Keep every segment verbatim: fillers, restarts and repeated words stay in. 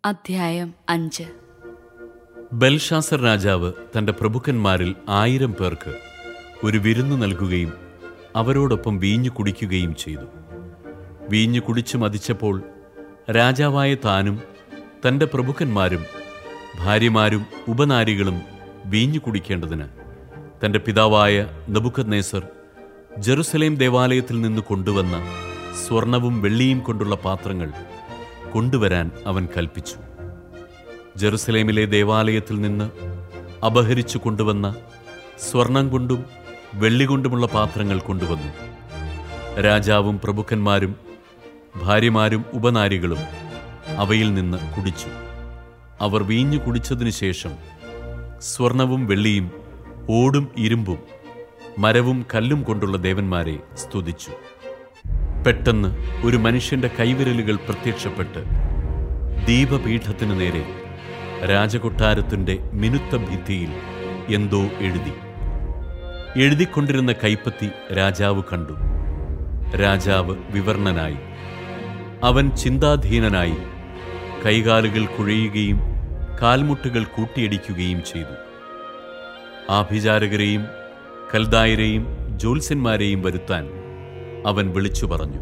അധ്യായം അഞ്ച്. ബെൽഷാസർ രാജാവ് തന്റെ പ്രഭുക്കന്മാരിൽ ആയിരം പേർക്ക് ഒരു വിരുന്ന് നൽകുകയും അവരോടൊപ്പം വീഞ്ഞു കുടിക്കുകയും ചെയ്തു. വീഞ്ഞു കുടിച്ചു മതിച്ചപ്പോൾ രാജാവായ താനും തന്റെ പ്രഭുക്കന്മാരും ഭാര്യമാരും ഉപനാരികളും വീഞ്ഞു കുടിക്കേണ്ടതിന് തന്റെ പിതാവായ നെബൂഖദ്നേസർ ജെറുസലേം ദേവാലയത്തിൽ നിന്ന് കൊണ്ടുവന്ന സ്വർണവും വെള്ളിയും കൊണ്ടുള്ള പാത്രങ്ങൾ കൊണ്ടുവരാൻ അവൻ കൽപ്പിച്ചു. ജെറുസലേമിലെ ദേവാലയത്തിൽ നിന്ന് അപഹരിച്ചു കൊണ്ടുവന്ന സ്വർണം കൊണ്ടും വെള്ളി കൊണ്ടുമുള്ള പാത്രങ്ങൾ കൊണ്ടുവന്നു. രാജാവും പ്രഭുക്കന്മാരും ഭാര്യമാരും ഉപനാരികളും അവയിൽ നിന്ന് കുടിച്ചു. അവർ വീഞ്ഞു കുടിച്ചതിനു ശേഷം സ്വർണവും വെള്ളിയും ഓടും ഇരുമ്പും മരവും കല്ലും കൊണ്ടുള്ള ദേവന്മാരെ സ്തുതിച്ചു. പെട്ടെന്ന് ഒരു മനുഷ്യന്റെ കൈവിരലുകൾ പ്രത്യക്ഷപ്പെട്ട് ദീപപീഠത്തിനു നേരെ രാജകൊട്ടാരത്തിന്റെ മിനുത്ത ഭിത്തിയിൽ എന്തോ എഴുതി. എഴുതിക്കൊണ്ടിരുന്ന കൈപ്പത്തി രാജാവ് കണ്ടു. രാജാവ് വിവർണനായി. അവൻ ചിന്താധീനനായി കൈകാലുകൾ കുഴയുകയും കാൽമുട്ടുകൾ കൂട്ടിയടിക്കുകയും ചെയ്തു. ആഭിചാരകരെയും കൽദായരെയും ജ്യോത്സ്യന്മാരെയും വരുത്താൻ അവൻ വിളിച്ചു പറഞ്ഞു.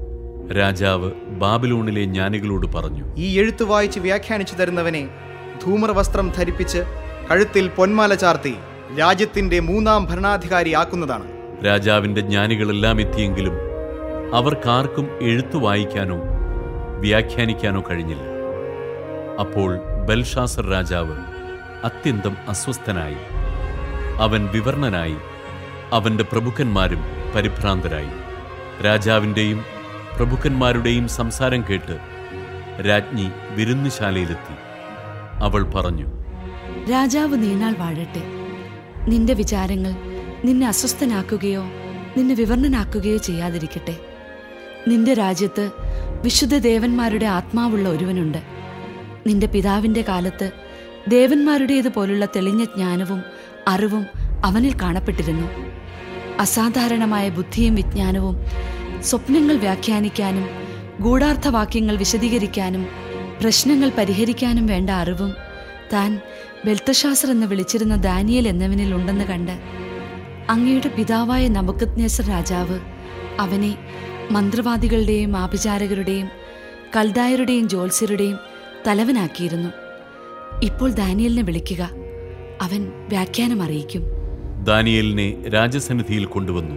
രാജാവ് ബാബിലോണിലെ ജ്ഞാനികളോട് പറഞ്ഞു, ഈ എഴുത്ത് വായിച്ച് വ്യാഖ്യാനിച്ചു തരുന്നവനെ ധൂമ്രവസ്ത്രം ധരിപ്പിച്ച് കഴുത്തിൽ പൊന്മാല ചാർത്തി രാജ്യത്തിന്റെ മൂന്നാം ഭരണാധികാരിയാക്കുന്നതാണ്. രാജാവിന്റെ ജ്ഞാനികളെല്ലാം എത്തിയെങ്കിലും അവർക്കാർക്കും എഴുത്തു വായിക്കാനോ വ്യാഖ്യാനിക്കാനോ കഴിഞ്ഞില്ല. അപ്പോൾ ബെൽഷാസർ രാജാവ് അത്യന്തം അസ്വസ്ഥനായി. അവൻ വിവർണനായി. അവന്റെ പ്രഭുക്കന്മാരും പരിഭ്രാന്തരായി. രാജാവിൻ്റെയും പ്രഭുക്കന്മാരുടെയും സംസാരം കേട്ട് രാജ്ഞി വിരുന്നുശാലയിലെത്തി. അവൾ പറഞ്ഞു, രാജാവ് നീണാൾ വാഴട്ടെ. നിന്റെ വിചാരങ്ങൾ നിന്നെ അസ്വസ്ഥനാക്കുകയോ നിന്നെ വിവർണനാക്കുകയോ ചെയ്യാതിരിക്കട്ടെ. നിന്റെ രാജ്യത്ത് വിശുദ്ധ ദേവന്മാരുടെ ആത്മാവുള്ള ഒരുവനുണ്ട്. നിന്റെ പിതാവിൻ്റെ കാലത്ത് ദേവന്മാരുടേതുപോലുള്ള തെളിഞ്ഞ ജ്ഞാനവും അറിവും അവനിൽ കാണപ്പെട്ടിരുന്നു. അസാധാരണമായ ബുദ്ധിയും വിജ്ഞാനവും സ്വപ്നങ്ങൾ വ്യാഖ്യാനിക്കാനും ഗൂഢാർത്ഥവാക്യങ്ങൾ വിശദീകരിക്കാനും പ്രശ്നങ്ങൾ പരിഹരിക്കാനും വേണ്ട അറിവും താൻ ബെൽത്തശാസർ എന്ന് വിളിച്ചിരുന്ന ദാനിയേൽ എന്നവനിൽ ഉണ്ടെന്ന് കണ്ട് അങ്ങയുടെ പിതാവായ നെബൂഖദ്നേസർ രാജാവ് അവനെ മന്ത്രവാദികളുടെയും ആഭിചാരകരുടെയും കൽദായരുടെയും ജ്യോത്സ്യരുടെയും തലവനാക്കിയിരുന്നു. ഇപ്പോൾ ദാനിയേലിനെ വിളിക്കുക, അവൻ വ്യാഖ്യാനം അറിയിക്കും. ദാനിയേലിനെ രാജസന്നിധിയിൽ കൊണ്ടുവന്നു.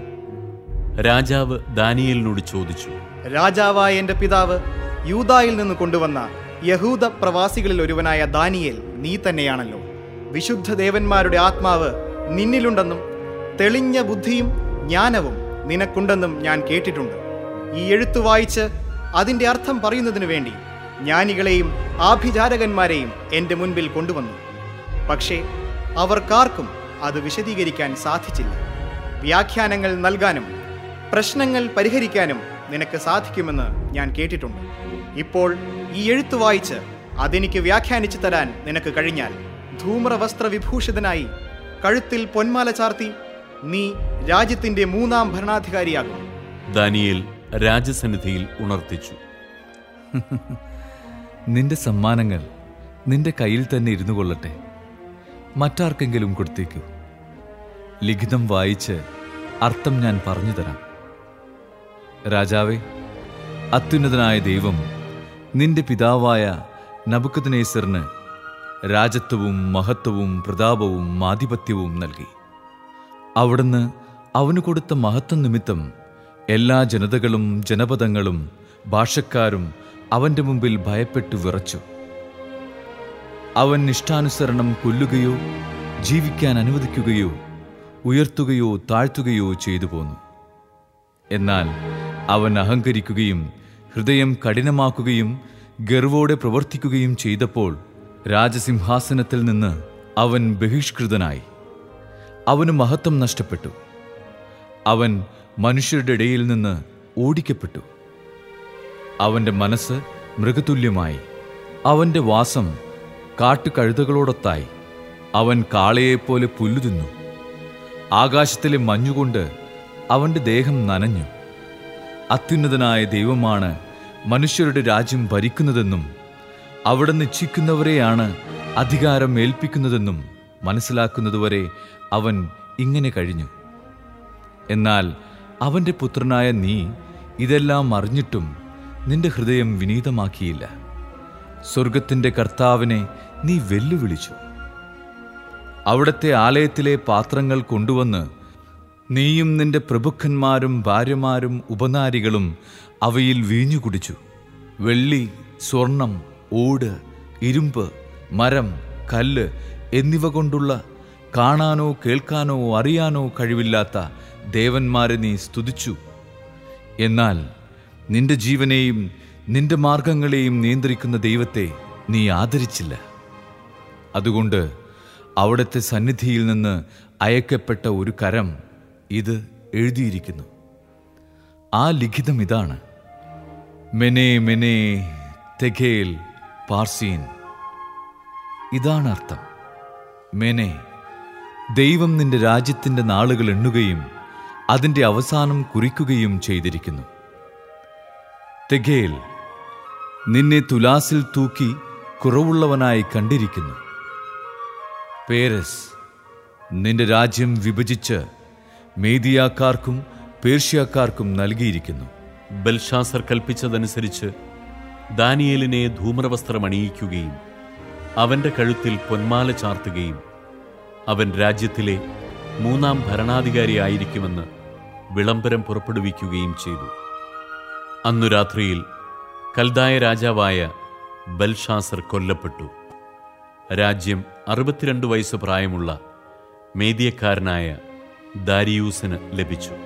രാജാവ് ദാനിയേലിനോട് ചോദിച്ചു, രാജാവായ എന്റെ പിതാവ് യൂദായിൽ നിന്ന് കൊണ്ടുവന്ന യഹൂദ പ്രവാസികളിൽ ഒരുവനായ ദാനിയേൽ നീ തന്നെയാണല്ലോ. വിശുദ്ധ ദേവന്മാരുടെ ആത്മാവ് നിന്നിലുണ്ടെന്നും തെളിഞ്ഞ ബുദ്ധിയും ജ്ഞാനവും നിനക്കുണ്ടെന്നും ഞാൻ കേട്ടിട്ടുണ്ട്. ഈ എഴുത്തു വായിച്ച് അതിന്റെ അർത്ഥം പറയുന്നതിനു വേണ്ടി ജ്ഞാനികളെയും ആഭിചാരകന്മാരെയും എന്റെ മുൻപിൽ കൊണ്ടുവന്നു. പക്ഷേ അവർക്കാർക്കും അത് വിശദീകരിക്കാൻ സാധിച്ചില്ല. വ്യാഖ്യാനങ്ങൾ നൽകാനും പ്രശ്നങ്ങൾ പരിഹരിക്കാനും നിനക്ക് സാധിക്കുമെന്ന് ഞാൻ കേട്ടിട്ടുണ്ട്. ഇപ്പോൾ ഈ എഴുത്ത് വായിച്ച് അതെനിക്ക് വ്യാഖ്യാനിച്ചു തരാൻ നിനക്ക് കഴിഞ്ഞാൽ ധൂമ്രവസ്ത്ര വിഭൂഷിതനായി കഴുത്തിൽ പൊന്മാല ചാർത്തി നീ രാജ്യത്തിന്റെ മൂന്നാം ഭരണാധികാരിയാകും. ദാനിയേൽ രാജസന്നിധിയിൽ ഉണർത്തിച്ചു. നിന്റെ സമ്മാനങ്ങൾ നിന്റെ കയ്യിൽ തന്നെ ഇരുന്നു കൊള്ളട്ടെ. മറ്റാർക്കെങ്കിലും കൊടുത്തേക്കൂ. ലിഖിതം വായിച്ച് അർത്ഥം ഞാൻ പറഞ്ഞു തരാം. രാജാവേ, അത്യുന്നതനായ ദൈവം നിന്റെ പിതാവായ നെബൂഖദ്നേസറിന് രാജത്വവും മഹത്വവും പ്രതാപവും ആധിപത്യവും നൽകി. അവിടുന്ന് അവന് കൊടുത്ത മഹത്വം നിമിത്തം എല്ലാ ജനതകളും ജനപദങ്ങളും ഭാഷക്കാരും അവന്റെ മുമ്പിൽ ഭയപ്പെട്ടു വിറച്ചു. അവൻ ഇഷ്ടാനുസരണം കൊല്ലുകയോ ജീവിക്കാൻ അനുവദിക്കുകയോ ഉയർത്തുകയോ താഴ്ത്തുകയോ ചെയ്തു പോന്നു. എന്നാൽ അവൻ അഹങ്കരിക്കുകയും ഹൃദയം കഠിനമാക്കുകയും ഗർവോടെ പ്രവർത്തിക്കുകയും ചെയ്തപ്പോൾ രാജസിംഹാസനത്തിൽ നിന്ന് അവൻ ബഹിഷ്കൃതനായി. അവന് മഹത്വം നഷ്ടപ്പെട്ടു. അവൻ മനുഷ്യരുടെ ഇടയിൽ നിന്ന് ഓടിക്കപ്പെട്ടു. അവന്റെ മനസ്സ് മൃഗതുല്യമായി. അവന്റെ വാസം കാട്ടുകഴുതകളോടൊത്തായി. അവൻ കാളയെപ്പോലെ പുല്ലു തിന്നു. ആകാശത്തിലെ മഞ്ഞുകൊണ്ട് അവന്റെ ദേഹം നനഞ്ഞു. അത്യുന്നതനായ ദൈവമാണ് മനുഷ്യരുടെ രാജ്യം ഭരിക്കുന്നതെന്നും അവിടെ നിശ്ചയിക്കുന്നവരെയാണ് അധികാരം ഏൽപ്പിക്കുന്നതെന്നും മനസ്സിലാക്കുന്നതുവരെ അവൻ ഇങ്ങനെ കഴിഞ്ഞു. എന്നാൽ അവൻ്റെ പുത്രനായ നീ ഇതെല്ലാം അറിഞ്ഞിട്ടും നിന്റെ ഹൃദയം വിനീതമാക്കിയില്ല. സ്വർഗത്തിൻ്റെ കർത്താവിനെ നീ വെല്ലുവിളിച്ചു. അവിടുത്തെ ആലയത്തിലെ പാത്രങ്ങൾ കൊണ്ടുവന്ന് നീയും നിന്റെ പ്രഭുക്കന്മാരും ഭാര്യമാരും ഉപനാരികളും അവയിൽ വീഞ്ഞു കുടിച്ചു. വെള്ളി, സ്വർണം, ഓട്, ഇരുമ്പ്, മരം, കല്ല് എന്നിവ കൊണ്ടുള്ള കാണാനോ കേൾക്കാനോ അറിയാനോ കഴിവില്ലാത്ത ദേവന്മാരെ നീ സ്തുതിച്ചു. എന്നാൽ നിന്റെ ജീവനെയും നിന്റെ മാർഗങ്ങളെയും നിയന്ത്രിക്കുന്ന ദൈവത്തെ നീ ആദരിച്ചില്ല. അതുകൊണ്ട് അവിടുത്തെ സന്നിധിയിൽ നിന്ന് അയക്കപ്പെട്ട ഒരു കരം ഇത് എഴുതിയിരിക്കുന്നു. ആ ലിഖിതം ഇതാണ്: മെനേ മെനേ തെഖേൽ പാർസീൻ. ഇതാണ് അർത്ഥം. മെനേ, ദൈവം നിന്റെ രാജ്യത്തിൻ്റെ നാളുകൾ എണ്ണുകയും അതിൻ്റെ അവസാനം കുറിക്കുകയും ചെയ്തിരിക്കുന്നു. തെഖേൽ, നിന്നെ തുലാസിൽ തൂക്കി കുറവുള്ളവനായി കണ്ടിരിക്കുന്നു. പേരസ്, നിന്റെ രാജ്യം വിഭജിച്ച് മേദിയാക്കാർക്കും പേർഷ്യക്കാർക്കും നൽകിയിരിക്കുന്നു. ബൽഷാസർ കൽപ്പിച്ചതനുസരിച്ച് ദാനിയേലിനെ ധൂമ്രവസ്ത്രം അണിയിക്കുകയും അവന്റെ കഴുത്തിൽ പൊന്മാല ചാർത്തുകയും അവൻ രാജ്യത്തിലെ മൂന്നാം ഭരണാധികാരിയായിരിക്കുമെന്ന് വിളംബരം പുറപ്പെടുവിക്കുകയും ചെയ്തു. അന്നു രാത്രിയിൽ കൽദായ രാജാവായ ബൽഷാസർ കൊല്ലപ്പെട്ടു. രാജ്യം അറുപത്തിരണ്ട് വയസ്സ് പ്രായമുള്ള മേദിയക്കാരനായ ദാരിയൂസിന് ലഭിച്ചു.